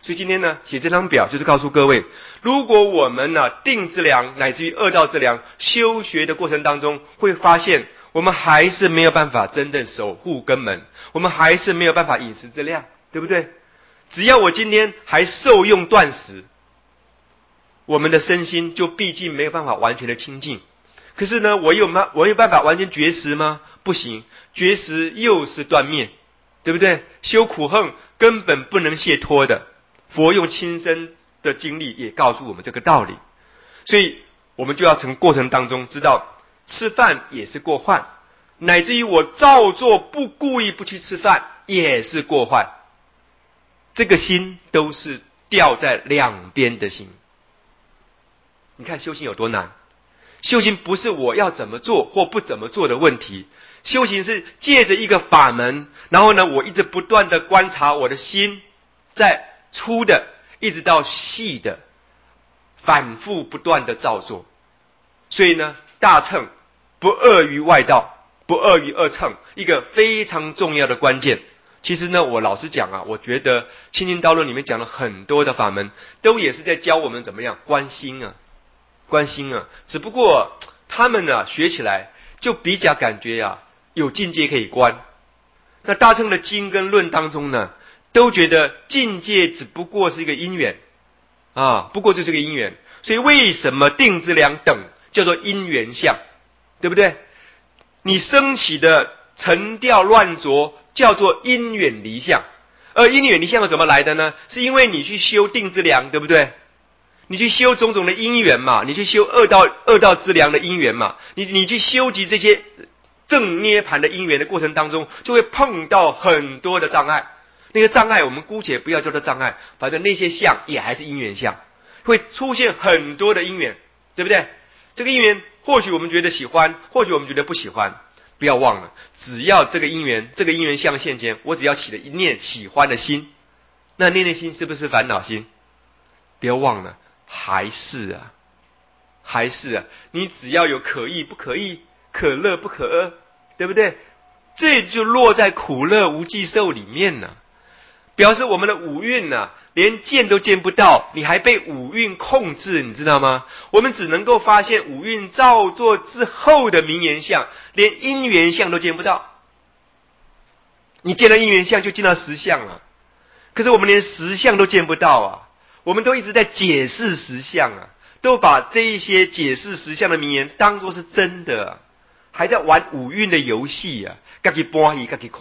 所以今天呢，写这张表就是告诉各位，如果我们呢定之量乃至于二道之量修学的过程当中，会发现我们还是没有办法真正守护根门，我们还是没有办法饮食之量，对不对？只要我今天还受用断食，我们的身心就毕竟没有办法完全的清净。可是呢，我有吗？我有办法完全绝食吗？不行，绝食又是断灭，对不对？修苦恨根本不能解脱的。佛用亲身的经历也告诉我们这个道理，所以我们就要从过程当中知道，吃饭也是过患，乃至于我照做不故意不去吃饭也是过患。这个心都是掉在两边的心。你看修行有多难？修行不是我要怎么做或不怎么做的问题，修行是借着一个法门，然后呢，我一直不断的观察我的心，在粗的一直到细的反复不断的照做。所以呢，大乘不二于外道，不二于二乘，一个非常重要的关键。其实呢，我老实讲啊，我觉得清净道论里面讲了很多的法门，都也是在教我们怎么样观心啊，观心啊。只不过他们呢学起来就比较感觉啊有境界可以观。那大乘的经跟论当中呢，都觉得境界只不过是一个因缘啊，不过就是个因缘。所以为什么定之量等叫做因缘相，对不对？你升起的沉掉乱浊叫做因缘离相，而因缘离相是怎么来的呢？是因为你去修定之量，对不对？你去修种种的因缘嘛，你去修二道二道之量的因缘嘛，你你去修集这些正涅盘的因缘的过程当中，就会碰到很多的障碍。那个障碍我们姑且不要叫做障碍，反正那些相也还是因缘相，会出现很多的因缘，对不对？这个因缘或许我们觉得喜欢，或许我们觉得不喜欢，不要忘了，只要这个因缘这个因缘相现前，我只要起了一念喜欢的心，那念念心是不是烦恼心？不要忘了，还是啊还是啊你只要有可意不可意，可乐不可乐，对不对？这就落在苦乐无记受里面了。表示我们的五蕴呢、啊，连见都见不到，你还被五蕴控制，你知道吗？我们只能够发现五蕴造作之后的名言相，连因缘相都见不到。你见到因缘相就见到实相了，可是我们连实相都见不到啊！我们都一直在解释实相啊，都把这一些解释实相的名言当作是真的、啊，还在玩五蕴的游戏啊，自己搬移自己看。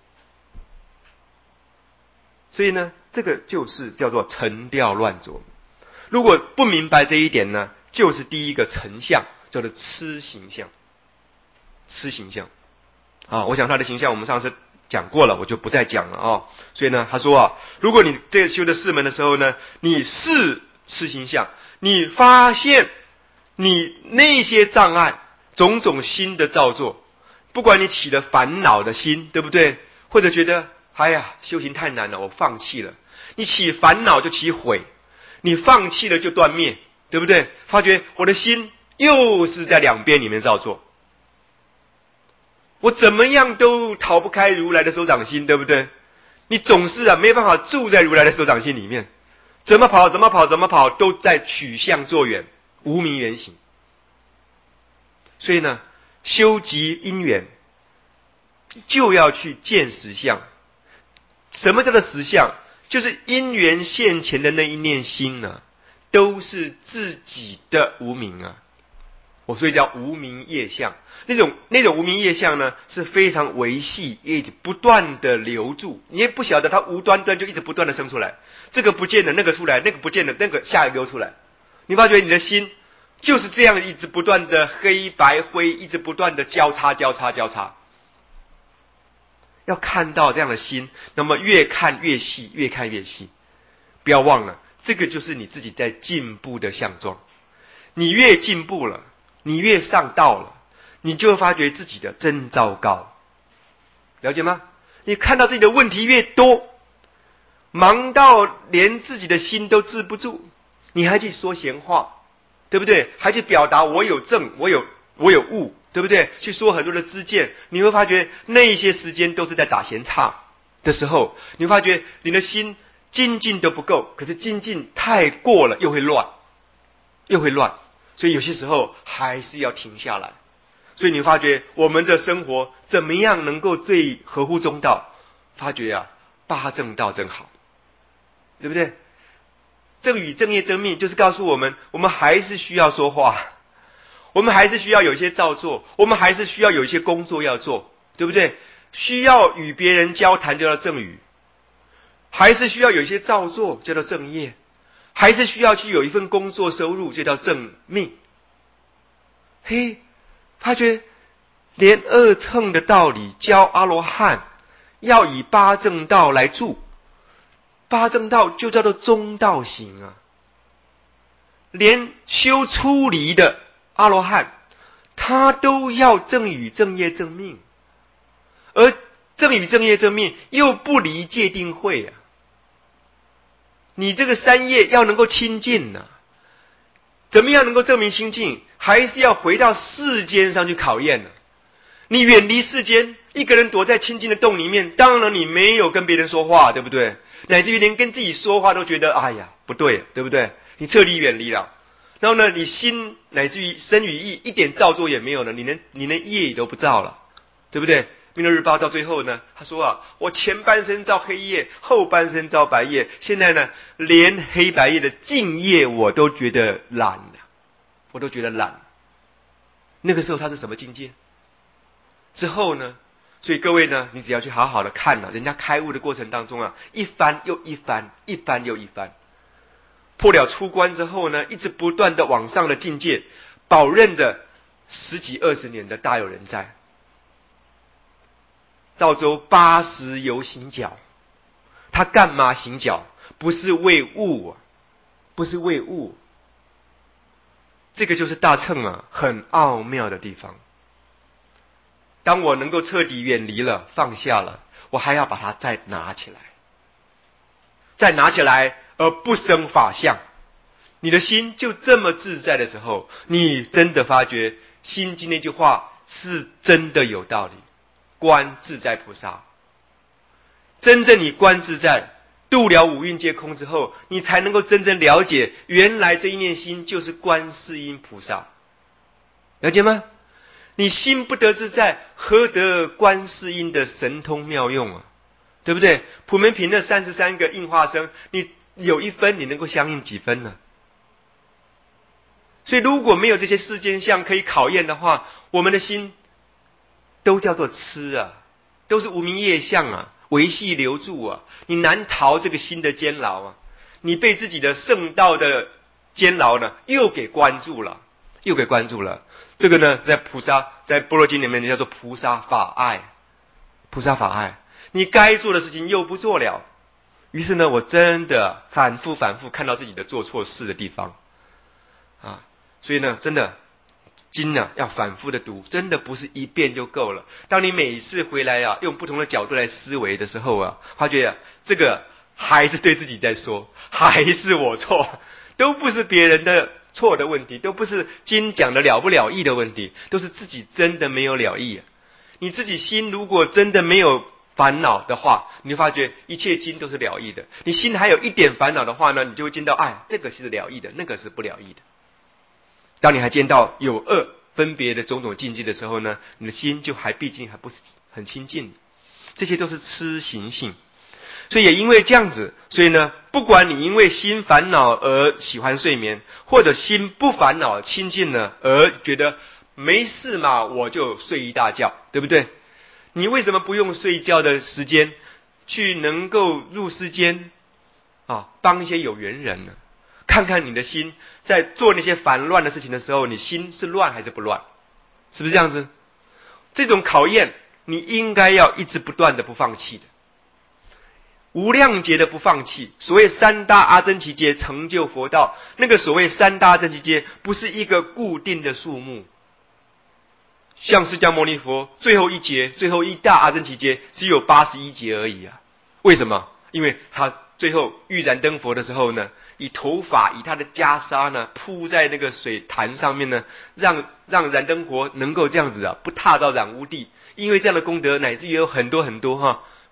所以呢，这个就是叫做沉掉乱浊。如果不明白这一点呢，就是第一个沉相，叫做痴形相。痴形相啊，我想他的形象我们上次讲过了，我就不再讲了啊。所以呢，他说啊，如果你这个修的四门的时候呢，你是痴形相，你发现你那些障碍，种种心的造作，不管你起了烦恼的心，对不对？或者觉得哎呀，修行太难了，我放弃了。你起烦恼就起悔，你放弃了就断灭，对不对？发觉我的心又是在两边里面造作，我怎么样都逃不开如来的手掌心，对不对？你总是啊没办法住在如来的手掌心里面，怎么跑怎么跑怎么跑都在取相作缘，无明缘行。所以呢，修集因缘就要去见实相。什么叫做实相？就是因缘现前的那一念心呢、啊，都是自己的无明啊。我所以叫无明业相。那种那种无明业相呢，是非常维系，一直不断的留住。你也不晓得它无端端就一直不断的生出来，这个不见了那个出来，那个不见了那个下一个又出来。你发觉你的心就是这样一直不断的黑白灰，一直不断的交叉交叉交叉。要看到这样的心，那么越看越细，越看越细。不要忘了，这个就是你自己在进步的相状。你越进步了，你越上道了，你就会发觉自己的真糟糕。了解吗？你看到自己的问题越多，忙到连自己的心都治不住，你还去说闲话，对不对？还去表达我有正，我有我有悟，对不对？去说很多的知见，你会发觉那些时间都是在打闲岔的时候，你会发觉你的心精进都不够，可是精进太过了又会乱，又会乱，所以有些时候还是要停下来。所以你发觉我们的生活怎么样能够最合乎中道？发觉啊，八正道真好，对不对？正语、正业、正命，就是告诉我们，我们还是需要说话，我们还是需要有一些造作，我们还是需要有一些工作要做，对不对？需要与别人交谈，叫做正语；还是需要有一些造作，叫做正业；还是需要去有一份工作收入，就叫正命。嘿，发觉连二乘的道理教阿罗汉要以八正道来住，八正道就叫做中道行啊。连修出离的阿罗汉，他都要正语、正业、正命，而正语、正业、正命又不离戒定慧啊。你这个三业要能够清净呢、啊，怎么样能够证明清净？还是要回到世间上去考验呢、啊。你远离世间，一个人躲在清净的洞里面，当然你没有跟别人说话，对不对？乃至于连跟自己说话都觉得哎呀不对，对不对？你彻底远离了，然后呢，你心乃至于身语意一点造作也没有了，你连你连业都不造了，对不对？明日日报到最后呢，他说啊，我前半生造黑夜，后半生造白夜，现在呢，连黑白夜的净业我都觉得懒了，我都觉得懒。那个时候他是什么境界？之后呢？所以各位呢，你只要去好好的看了、啊，人家开悟的过程当中啊，一番又一番，一番又一番，破了出关之后呢，一直不断的往上的境界，保任的十几二十年的大有人在。赵州八十游行脚，他干嘛行脚？不是为物啊，不是为物。这个就是大乘啊，很奥妙的地方。当我能够彻底远离了、放下了，我还要把它再拿起来，再拿起来而不生法相。你的心就这么自在的时候，你真的发觉心经那句话是真的有道理。观自在菩萨，真正你观自在，度了五蕴皆空之后，你才能够真正了解，原来这一念心就是观世音菩萨，了解吗？你心不得自在，何得观世音的神通妙用啊？对不对？普门品那三十三个应化生，你有一分，你能够相应几分呢？所以如果没有这些世间相可以考验的话，我们的心都叫做痴啊，都是无明业相啊，维系留住啊，你难逃这个心的监牢啊，你被自己的圣道的监牢呢，又给关住了，又给关住了。这个呢，在菩萨在般若经里面叫做菩萨法爱，菩萨法爱，你该做的事情又不做了，于是呢，我真的反复反复看到自己的做错事的地方啊，所以呢，真的。经呢、啊、要反复的读，真的不是一遍就够了。当你每一次回来啊，用不同的角度来思维的时候啊，发觉啊，这个还是对自己在说，还是我错，都不是别人的错的问题，都不是经讲的了不了义的问题，都是自己真的没有了义、啊。你自己心如果真的没有烦恼的话，你就发觉一切经都是了义的。你心还有一点烦恼的话呢，你就会见到，哎，这个是了义的，那个是不了义的。当你还见到有恶分别的种种境界的时候呢，你的心就还毕竟还不是很清净，这些都是痴行性。所以也因为这样子，所以呢，不管你因为心烦恼而喜欢睡眠，或者心不烦恼清净呢，而觉得没事嘛，我就睡一大觉，对不对？你为什么不用睡觉的时间去能够入世间啊，帮一些有缘人呢？看看你的心在做那些烦乱的事情的时候，你心是乱还是不乱？是不是这样子？这种考验你应该要一直不断的不放弃的，无量劫的不放弃。所谓三大阿僧祇劫成就佛道，那个所谓三大阿僧祇劫不是一个固定的数目，像释迦牟尼佛最后一劫最后一大阿僧祇劫只有八十一劫而已啊。为什么？因为他最后欲燃灯佛的时候呢，以头发以他的袈裟呢铺在那个水潭上面呢，让让燃灯佛能够这样子啊，不踏到染污地。因为这样的功德乃至于有很多很多哈，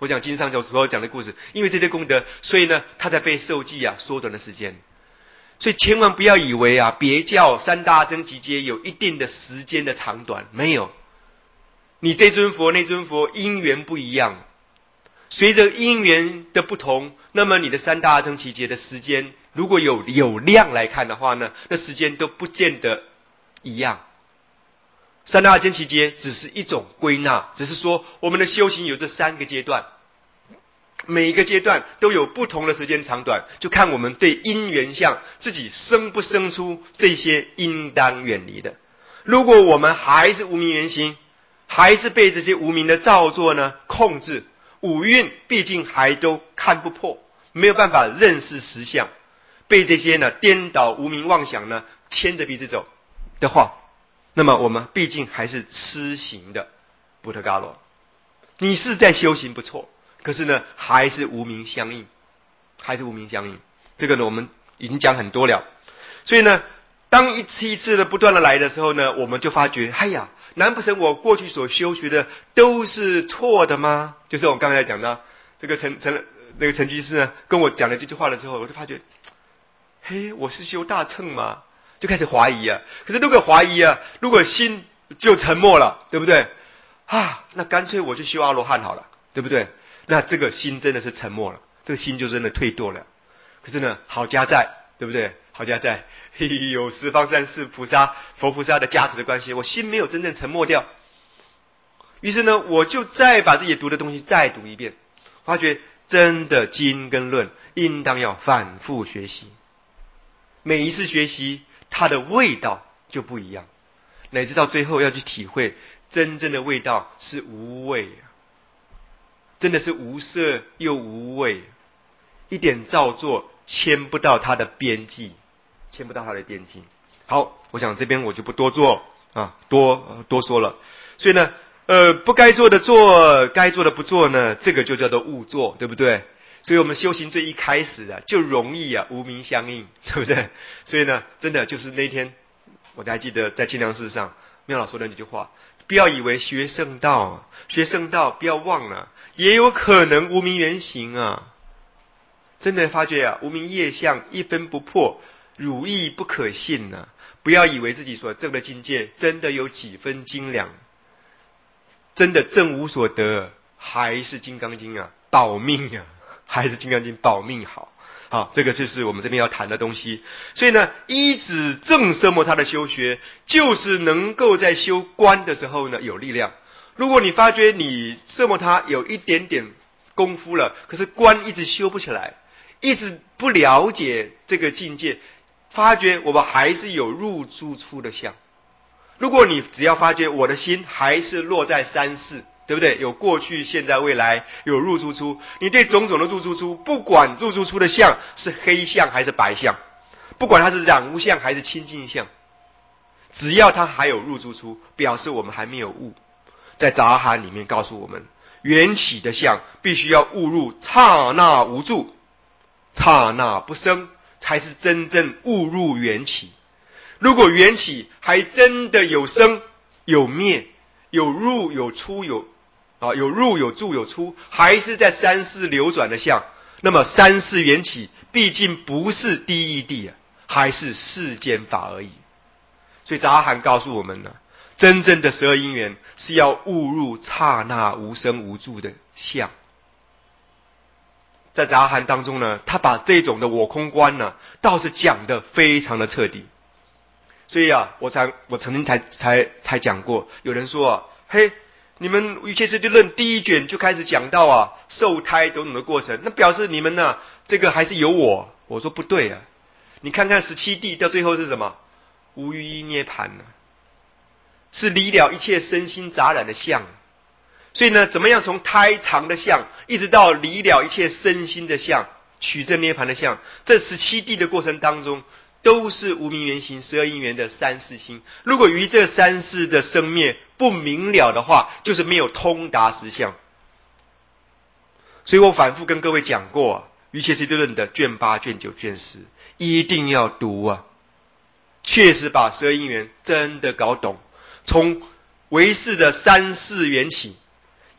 我讲经上有所讲的故事，因为这些功德，所以呢，他才被受记啊缩短了时间。所以千万不要以为啊，别教三大乘集结有一定的时间的长短，没有。你这尊佛那尊佛因缘不一样，随着因缘的不同，那么你的三大乘集结的时间，如果有有量来看的话呢，那时间都不见得一样。三大乘集结只是一种归纳，只是说我们的修行有这三个阶段，每一个阶段都有不同的时间长短，就看我们对因缘相自己生不生出这些应当远离的。如果我们还是无明缘心，还是被这些无明的造作呢控制，五蕴毕竟还都看不破，没有办法认识实相，被这些呢颠倒无明妄想呢牵着鼻子走的话，那么我们毕竟还是痴行的布特伽罗。你是在修行不错，可是呢还是无明相应，还是无明相应。这个呢我们已经讲很多了。所以呢当一次一次的不断的来的时候呢，我们就发觉，哎呀，难不成我过去所修学的都是错的吗？就是我刚才讲的这个陈陈那个陈居士呢跟我讲了这句话的时候，我就发觉，嘿，我是修大乘吗？就开始怀疑啊。可是如果怀疑啊，如果心就沉默了，对不对啊？那干脆我去修阿罗汉好了，对不对？那这个心真的是沉默了，这个心就真的退堕了。可是呢，好家在，对不对？好家在有十方三世菩萨佛菩萨的加持的关系，我心没有真正沉默掉。于是呢，我就再把自己读的东西再读一遍，发觉真的经跟论应当要反复学习，每一次学习它的味道就不一样，乃至到最后要去体会真正的味道是无味，真的是无色又无味，一点造作牵不到它的边际，牵不到它的边际。好，我想这边我就不多做啊，多、呃、多说了。所以呢，呃，不该做的做，该做的不做呢，这个就叫做误做，对不对？所以我们修行最一开始啊，就容易啊无明相应，对不对？所以呢，真的就是那天，我还记得在清凉寺上，妙老说的那句话：不要以为学圣道，学圣道不要忘了，也有可能无明原形啊。真的发觉啊，无明业相一分不破，汝亦不可信呐、啊！不要以为自己所证的境界真的有几分精良，真的证无所得，还是金刚经啊，保命啊，还是金刚经保命好。好，这个就是我们这边要谈的东西。所以呢，依止正色摩他的修学，就是能够在修观的时候呢有力量。如果你发觉你色摩他有一点点功夫了，可是观一直修不起来，一直不了解这个境界，发觉我们还是有入诸出的相。如果你只要发觉我的心还是落在三世，对不对？有过去、现在、未来，有入诸出，你对种种的入诸出，不管入诸出的相是黑相还是白相，不管它是染污相还是清净相，只要它还有入诸出，表示我们还没有悟。在杂含里面告诉我们，缘起的相必须要悟入刹那无住，刹那不生，才是真正悟入缘起。如果缘起还真的有生有灭，有入有出，有啊有入有住有出，还是在三世流转的相，那么三世缘起毕竟不是第一地啊，还是世间法而已。所以杂含告诉我们呢，真正的十二因缘是要悟入刹那无生无住的相。在杂含当中呢，他把这种的我空观呢，倒是讲得非常的彻底。所以啊，我才我曾经才才才讲过，有人说啊，嘿，你们《瑜伽师地论》第一卷就开始讲到啊，受胎种种的过程，那表示你们呢、啊，这个还是有我。我说不对啊，你看看十七地到最后是什么？无余一涅盘呢、啊，是离了一切身心杂染的相。所以呢，怎么样从胎藏的相，一直到离了一切身心的相，取证涅盘的相，这十七地的过程当中，都是无明缘行十二因缘的三世心。如果于这三世的生灭不明了的话，就是没有通达实相。所以我反复跟各位讲过、啊，瑜伽师地论的卷八、卷九、卷十一定要读啊，确实把十二因缘真的搞懂，从唯识的三世缘起，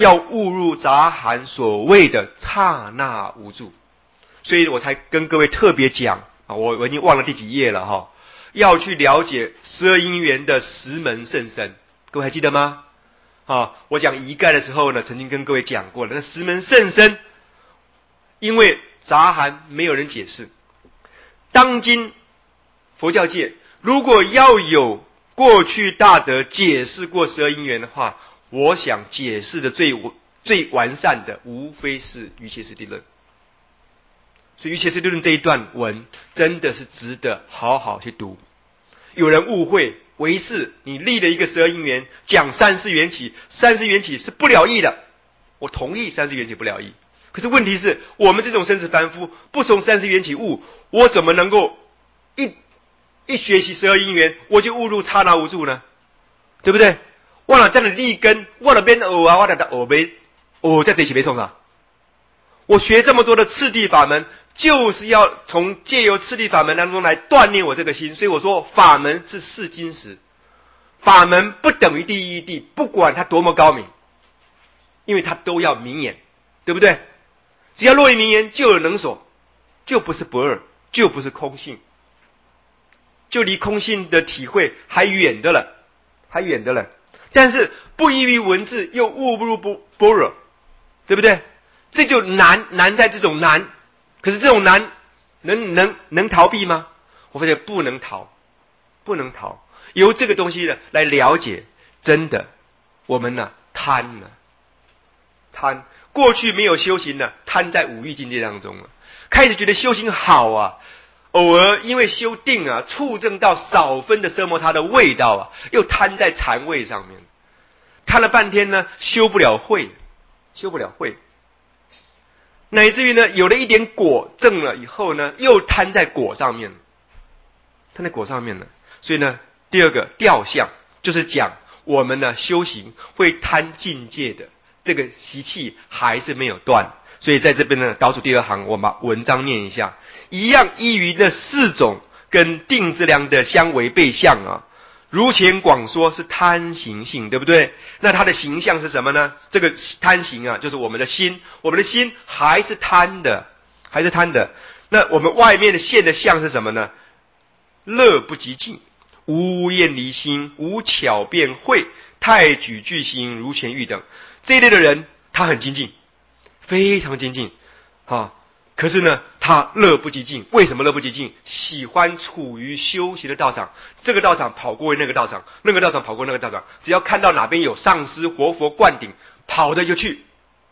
要误入杂含所谓的刹那无助。所以我才跟各位特别讲啊，我我已经忘了第几页了哈，要去了解十二因缘的十门甚深，各位还记得吗？啊，我讲仪盖的时候呢，曾经跟各位讲过了，那十门甚深，因为杂含没有人解释。当今佛教界如果要有过去大德解释过十二因缘的话，我想解释的最最完善的无非是瑜伽师地论。所以瑜伽师地论这一段文真的是值得好好去读。有人误会唯是你立了一个十二因缘，讲三世缘起，三世缘起是不了义的，我同意三世缘起不了义，可是问题是我们这种生死凡夫不从三世缘起悟，我怎么能够一一学习十二因缘我就误入刹那无助呢？对不对？我哪这样的立根，我哪边偶啊，我哪的偶没偶在这起没送啊？我学这么多的次第法门，就是要从借由次第法门当中来锻炼我这个心。所以我说法门是试金石，法门不等于第一义谛，不管它多么高明，因为它都要明眼，对不对？只要落于明眼，就有能所，就不是不二，就不是空性，就离空性的体会还远的了，还远的了。但是不依于文字，又悟不入般若，对不对？这就难，难在这种难。可是这种难能能能逃避吗？我发现不能逃，不能逃。由这个东西呢来了解，真的我们呢贪呢贪，过去没有修行呢，贪在五欲境界当中了，开始觉得修行好啊，偶尔因为修定啊，触证到少分的奢摩他的味道啊，又贪在禅味上面，贪了半天呢，修不了慧，修不了慧。乃至于呢，有了一点果证了以后呢，又贪在果上面，贪在果上面了。所以呢，第二个调相就是讲我们呢修行会贪境界的这个习气还是没有断。所以在这边呢，导主第二行，我把文章念一下，一样依于那四种跟定之量的相违背相啊。如前广说是贪行性，对不对？那它的形象是什么呢？这个贪行啊，就是我们的心，我们的心还是贪的，还是贪的。那我们外面的现的相是什么呢？乐不极尽，无厌离心，无巧辩慧，太举具心，如前喻等。这一类的人，他很精进，非常精进啊。可是呢，他乐不极尽。为什么乐不极尽？喜欢处于修行的道场，这个道场跑过那个道场，那个道场跑过那个道场，只要看到哪边有上师活佛灌顶，跑的就去，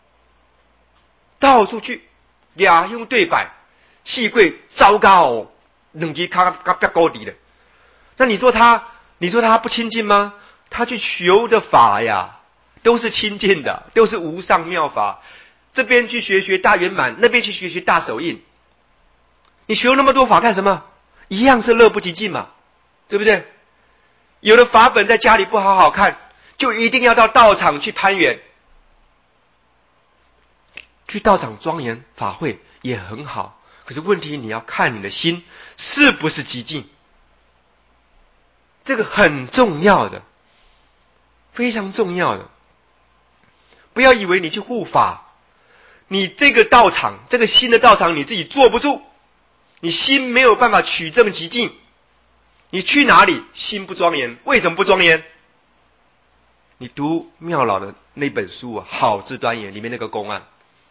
到处去，雅用对摆，细贵糟糕，两级卡卡比较高低的。那你说他，你说他不亲近吗？他去求的法呀，都是亲近的，都是无上妙法。这边去学学大圆满，那边去学学大手印。你学那么多法干什么？一样是乐不极尽嘛，对不对？有的法本在家里不好好看，就一定要到道场去攀缘，去道场庄严法会也很好。可是问题你要看你的心是不是极尽，这个很重要的，非常重要的。不要以为你去护法，你这个道场，这个新的道场你自己坐不住，你心没有办法取证极尽，你去哪里心不庄严？为什么不庄严？你读妙老的那本书啊，好自端严里面那个公案，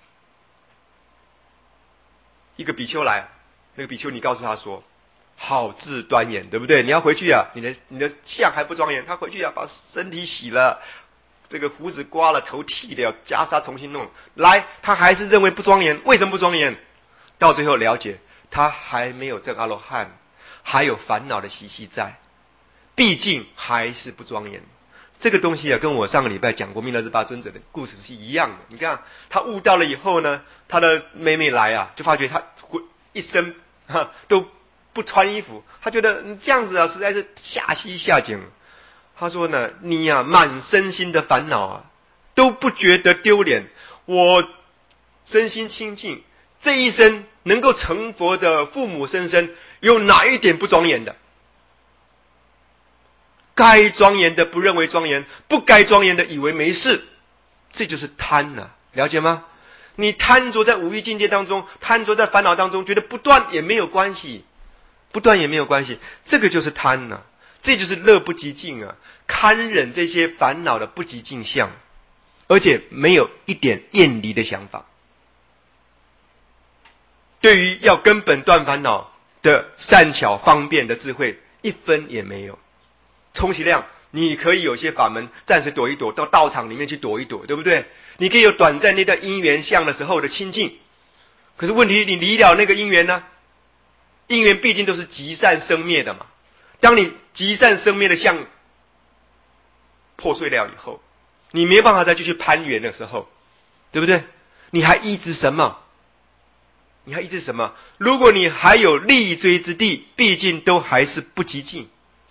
一个比丘来，那个比丘尼告诉他说，好自端严，对不对？你要回去啊，你的你的相还不庄严，他回去啊，把身体洗了，这个胡子刮了，头剃掉，袈裟重新弄来，他还是认为不庄严。为什么不庄严？到最后了解，他还没有证阿罗汉，还有烦恼的习气在，毕竟还是不庄严。这个东西啊，跟我上个礼拜讲过弥勒日巴尊者的故事是一样的。你看他悟到了以后呢，他的妹妹来啊，就发觉他一身哈都不穿衣服，他觉得这样子啊，实在是下西下井。他说呢，你呀、啊、满身心的烦恼啊，都不觉得丢脸。我身心清净，这一生能够成佛的父母生身，有哪一点不庄严的？该庄严的不认为庄严，不该庄严的以为没事。 这就是贪啊，了解吗？你贪着在五欲境界当中，贪着在烦恼当中，觉得不断也没有关系，不断也没有关系，这个就是贪啊，这就是乐不极尽啊，堪忍这些烦恼的不极尽相，而且没有一点厌离的想法。对于要根本断烦恼的善巧方便的智慧，一分也没有。充其量你可以有些法门暂时躲一躲，到道场里面去躲一躲，对不对？你可以有短暂那段因缘相的时候的清净，可是问题你离了那个因缘呢？因缘毕竟都是极善生灭的嘛。当你极善生灭的相破碎了以后，你没办法再继续攀缘的时候，对不对？你还依止什么？你还依止什么？如果你还有立锥之地，毕竟都还是不极尽。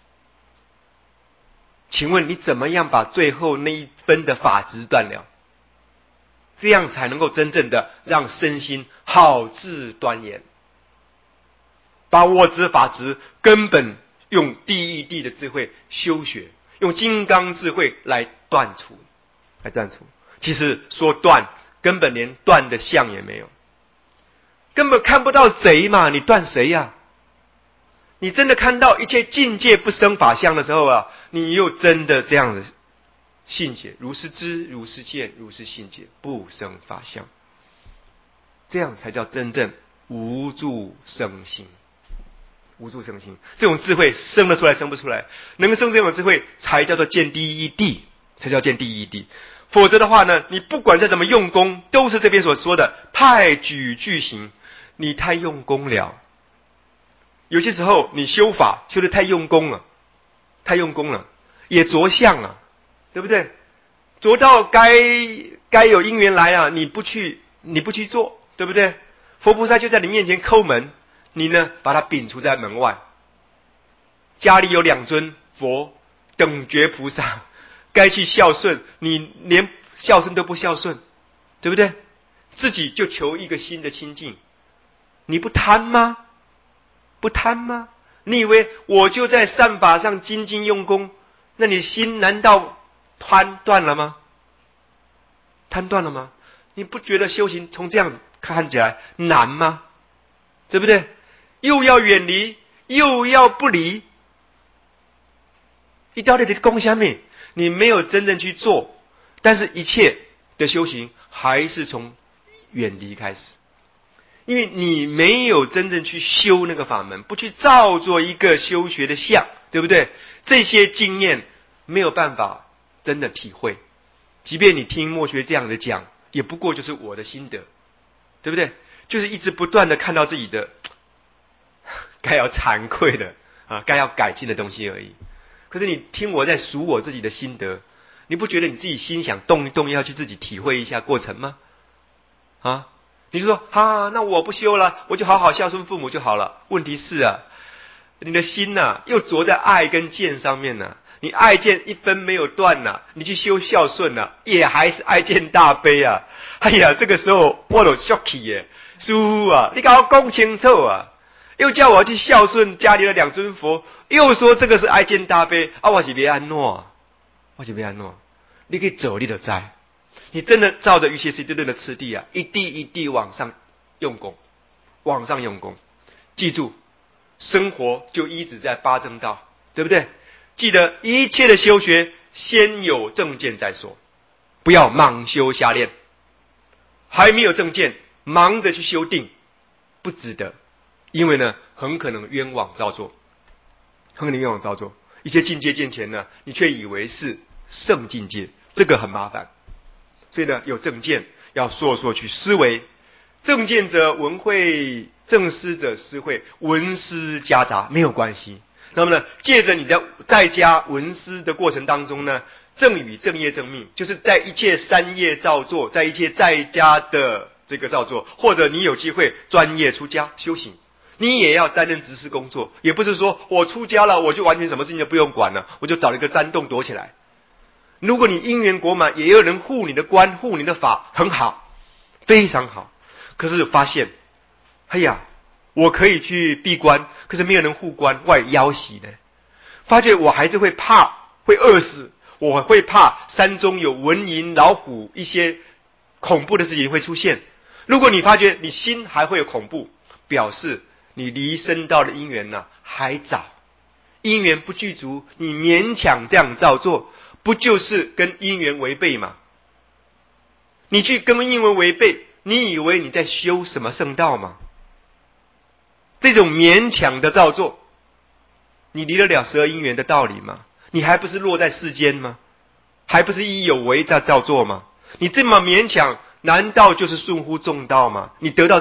请问你怎么样把最后那一分的法执断了？这样才能够真正的让身心好自端严，把我执法执根本用第一地的智慧修学，用金刚智慧来断除，来断除。其实说断，根本连断的相也没有，根本看不到贼嘛，你断谁呀、啊？你真的看到一切境界不生法相的时候啊，你又真的这样的信解，如是知，如是见，如是信解，不生法相，这样才叫真正无住生心。无住生心，这种智慧生得出来，生不出来。能生这种智慧，才叫做见第一地，才叫见第一地。否则的话呢，你不管再怎么用功，都是这边所说的太举具行，你太用功了。有些时候你修法修得太用功了，太用功了，也着相了，对不对？着到该该有因缘来啊，你不去，你不去做，对不对？佛菩萨就在你面前叩门，你呢把它摒除在门外。家里有两尊佛等觉菩萨，该去孝顺，你连孝顺都不孝顺，对不对？自己就求一个心的清净，你不贪吗？不贪吗？你以为我就在善法上精进用功，那你心难道贪断了吗？贪断了吗？你不觉得修行从这样看起来难吗？对不对？又要远离，又要不离，一到底的功下面，你没有真正去做，但是一切的修行还是从远离开始。因为你没有真正去修那个法门，不去造作一个修学的相，对不对？这些经验没有办法真的体会，即便你听默学这样的讲，也不过就是我的心得，对不对？就是一直不断的看到自己的该要惭愧的啊，该要改进的东西而已。可是你听我在数我自己的心得，你不觉得你自己心想动一动，要去自己体会一下过程吗？啊？你就说啊，那我不修了，我就好好孝顺父母就好了。问题是啊，你的心呐、啊、又着在爱跟见上面呢、啊，你爱见一分没有断呐、啊，你去修孝顺呐、啊，也还是爱见大悲啊。哎呀，这个时候我都 shock 耶，师父啊，你给我讲清楚啊！又叫我去孝顺家里的两尊佛，又说这个是爱见大悲啊，我是别安诺，我是别安诺，你可以走，你就知。你真的照着瑜伽师对对的次第啊，一地一地往上用功，往上用功。记住，生活就依止在八正道，对不对？记得一切的修学，先有正见再说，不要盲修瞎练。还没有正见，忙着去修定，不值得，因为呢，很可能冤枉造作，很可能冤枉造作。一些境界见前呢，你却以为是圣境界，这个很麻烦。所以呢，有正见要说说去思维，正见者闻会，正思者思会，闻思夹杂没有关系。那么呢，借着你的在家闻思的过程当中呢，正语正业正命，就是在一切三业造作，在一切在家的这个造作，或者你有机会专业出家修行，你也要担任执事工作，也不是说我出家了我就完全什么事情都不用管了，我就找了一个山洞躲起来。如果你因缘果满，也有人护你的官，护你的法，很好，非常好。可是发现，哎呀，我可以去闭关，可是没有人护关，外要挟呢。发觉我还是会怕，会饿死， 我会怕山中有蚊蝇、老虎，一些恐怖的事情会出现。如果你发觉你心还会有恐怖，表示你离升道的因缘呢还早，因缘不具足，你勉强这样照做，不就是跟因缘违背吗？你去跟因缘违背，你以为你在修什么圣道吗？这种勉强的照做，你离得了十二因缘的道理吗？你还不是落在世间吗？还不是意有为在照做吗？你这么勉强，难道就是顺乎众道吗？你得到